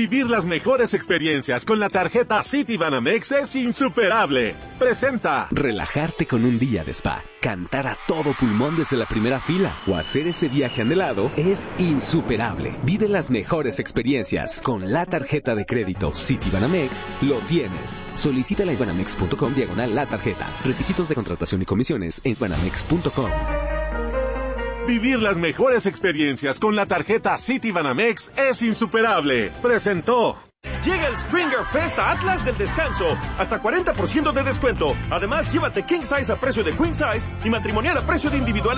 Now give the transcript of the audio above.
Vivir las mejores experiencias con la tarjeta Citibanamex es insuperable. Presenta. Relajarte con un día de spa, cantar a todo pulmón desde la primera fila o hacer ese viaje anhelado es insuperable. Vive las mejores experiencias con la tarjeta de crédito Citibanamex. Lo tienes. Solicítala en banamex.com/la tarjeta. Requisitos de contratación y comisiones en banamex.com. Vivir las mejores experiencias con la tarjeta Citibanamex es insuperable. Presentó. Llega el Springer Fest a Atlas del Descanso. Hasta 40% de descuento. Además, llévate King Size a precio de Queen Size y matrimonial a precio de individual